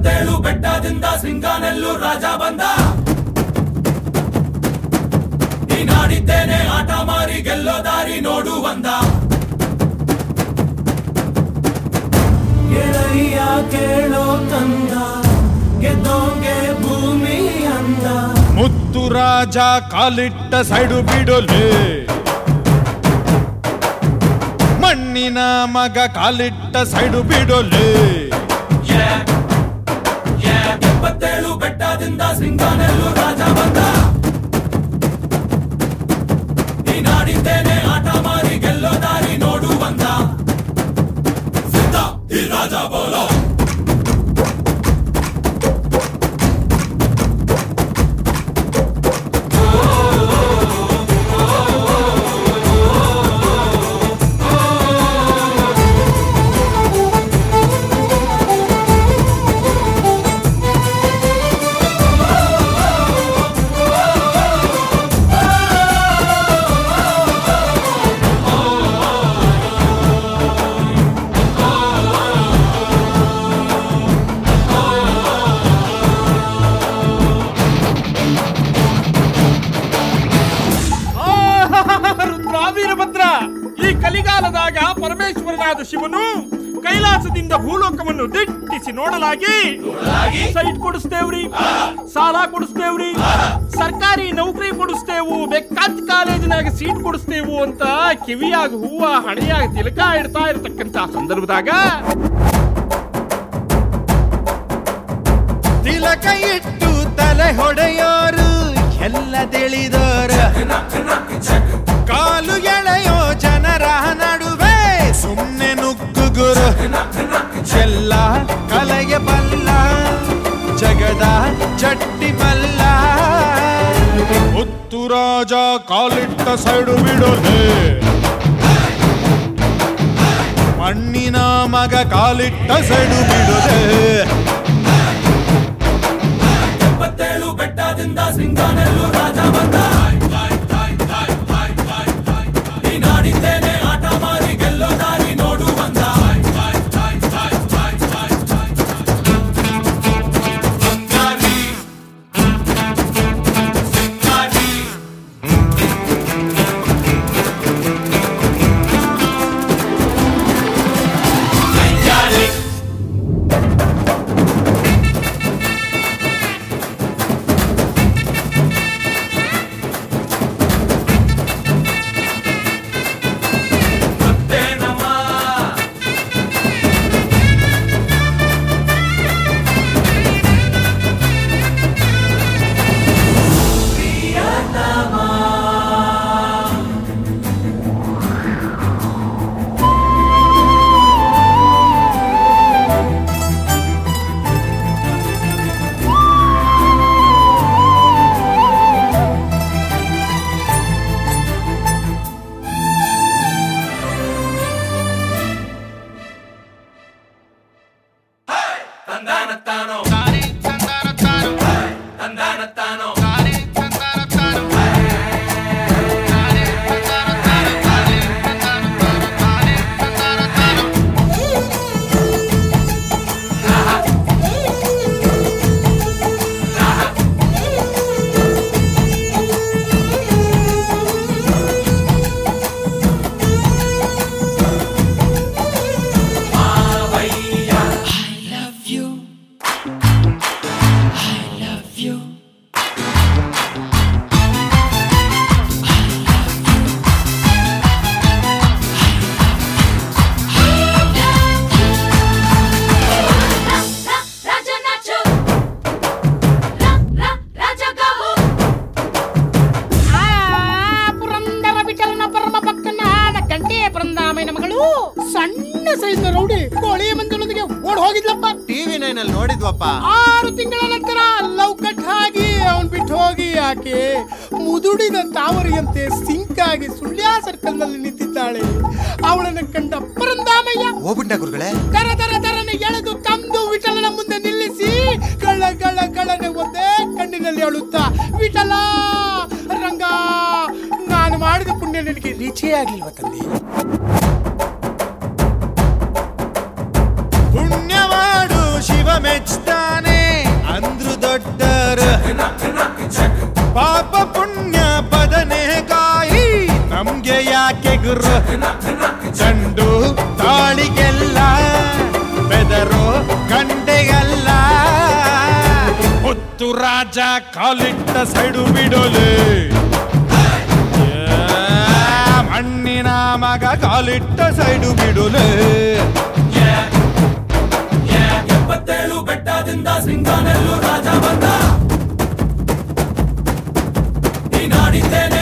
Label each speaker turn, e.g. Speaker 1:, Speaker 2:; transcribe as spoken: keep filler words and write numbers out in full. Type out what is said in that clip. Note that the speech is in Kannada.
Speaker 1: ಎಪ್ಪತ್ತೇಳು ಬೆಟ್ಟದಿಂದ ಸಿಂಗಾನೆಲ್ಲೂ ರಾಜ ಬಂದ. ನೀನಾಡಿದ್ದೇನೆ ಆಟ ಮಾರಿ ಗೆಲ್ಲೋ ದಾರಿ ನೋಡು ಬಂದ. ಗೆಳೆಯ ಕೇಳೋ ತಂದ ಗೆದ್ದೋಗೆ ಭೂಮಿ ಅಂದ.
Speaker 2: ಮುತ್ತು ರಾಜ ಕಾಲಿಟ್ಟ ಸೈಡು ಬಿಡೋಲೆ, ಮಣ್ಣಿನ ಮಗ ಕಾಲಿಟ್ಟ ಸೈಡು ಬಿಡೋಲೆ.
Speaker 1: ಎಪ್ಪತ್ತೇಳು ಬೆಟ್ಟದಿಂದ ಸಿಂಗಾನೆಲ್ಲೂ ರಾಜ ಬಂದ. ನೀನಾಡಿದ್ದೇನೆ ಆಟ ಮಾರಿ ಗೆಲ್ಲೋ ದಾರಿ ನೋಡು ಬಂದ. ಸಿದ್ಧ ಈ ರಾಜ ಬೋಲೋ.
Speaker 3: ಈ ಕಲಿಗಾಲದಾಗ ಪರಮೇಶ್ವರನಾದ ಶಿವನು ಕೈಲಾಸದಿಂದ ಭೂಲೋಕವನ್ನು ದಿಟ್ಟಿಸಿ ನೋಡಲಾಗಿ ಸೈಟ್ ಕೊಡಿಸ್ತೇವ್ರಿ, ಸಾಲ ಕೊಡಿಸ್ತೇವ್ರಿ, ಸರ್ಕಾರಿ ನೌಕರಿ ಕೊಡಿಸ್ತೇವು, ಬೇಕಾದ ಕಾಲೇಜಿನಾಗ ಸೀಟ್ ಕೊಡಿಸ್ತೇವು ಅಂತ ಕಿವಿಯಾಗ ಹೂವ ಹಣೆಯಾಗ ತಿಲಕ ಇಡ್ತಾ ಇರತಕ್ಕಂತ ಸಂದರ್ಭದಾಗ
Speaker 2: ತಿಲಕ ಇಟ್ಟು ತಲೆ ಹೊಡೆಯೋರು ಎಲ್ಲ ತಿಳಿದೋರು, ಕಾಲು ಎಳೆಯೋ ಜನರ ನಡುವೆ ಸುಮ್ಮನೆ ನುಗ್ಗುಗುರು. ಎಲ್ಲ ಕಲೆಗೆ ಬಲ್ಲ ಜಗದ ಚಟ್ಟಿ ಮಲ್ಲ. ಮುತ್ತು ರಾಜ ಕಾಲಿಟ್ಟ ಸೈಡು ಬಿಡೋಲೆ, ಮಣ್ಣಿನ ಮಗ ಕಾಲಿಟ್ಟ ಸೈಡು ಬಿಡೋಲೆ.
Speaker 1: ಎಪ್ಪತ್ತೇಳು ಬೆಟ್ಟದಿಂದ ಸಿಂಗಾನೆಲ್ಲೂ ರಾಜ ಬಂದ. ನೀನಾಡಿದ್ದೇನೆ ಆಟ ಮಾರಿ ಗೆಲ್ಲೋ ದಾರಿ ನೋಡು ಬಂದ.
Speaker 4: ಸಣ್ಣ ಸೈಜ್ನ ರೌಡಿ ಕೋಳಿ ಮಂದಿರೊಂದಿಗೆ ಓಡ್ ಹೋಗಿದ್ಲಪ್ಪ.
Speaker 2: ಟಿವಿ ನೈನ್ ಅಲ್ಲಿ ನೋಡಿದ್ವಪ್ಪ.
Speaker 4: ಆರು ತಿಂಗಳ ನಂತರ ಲವ್ ಕಟ್ ಆಗಿ ಅವನ್ ಬಿಟ್ಟು ಹೋಗಿ ಆಕೆ ಮುದುಡಿದ ತಾವರಿಯಂತೆ ಸಿಂಕ್ ಆಗಿ ಸುಳ್ಯ ಸರ್ಕಲ್ ನಲ್ಲಿ ನಿಂತಿದ್ದಾಳೆ. ಅವಳನ್ನು ಕಂಡ ಪರಂದಾಮಯ್ಯ
Speaker 2: ಹೋಗ್ಬಿಟ್ಟ ಗುರುಗಳೇ,
Speaker 4: ದರ ದರ ದರನೆ ಎಳೆದು ತಂದು ವಿಠಲನ ಮುಂದೆ ನಿಲ್ಲಿಸಿ ಗಳ ಗಳ ಗಳನೆ ಒಂದೇ ಕಣ್ಣಿನಲ್ಲಿ ಅಳುತ್ತಾ, ವಿಠಲ ರಂಗ, ನಾನು ಮಾಡಿದ ಪುಣ್ಯ ನಿನಗೆ ರುಚಿಯೇ ಆಗ್ಲಿಲ್ವ ತಂದೆ?
Speaker 2: ಪುಣ್ಯವಾಡು ಶಿವ ಮೆಚ್ತಾನೆ ಅಂದ್ರು ದೊಡ್ಡರು. ಪಾಪ ಪುಣ್ಯ ಬದನೆಕಾಯಿ ನಮ್ಗೆ ಯಾಕೆ ಗುರು. ಚಂಡು ತಾಳಿಗೆಲ್ಲ ಬೆದರೋ ಗಂಟೆಗಲ್ಲ. ಹೊತ್ತು ರಾಜ ಕಾಲಿಟ್ಟ ಸೈಡು ಬಿಡೋಲೆ. ಮಣ್ಣಿನ ಮಗ ಕಾಲಿಟ್ಟ ಸೈಡು ಬಿಡೋಲೆ.
Speaker 1: ಎಪ್ಪತ್ತೇಳು ಬೆಟ್ಟದಿಂದ ಸಿಂಗಾನೆಲ್ಲೂ ರಾಜ ಬಂದ. ಈ ನಾಡಿದ್ದೇನೆ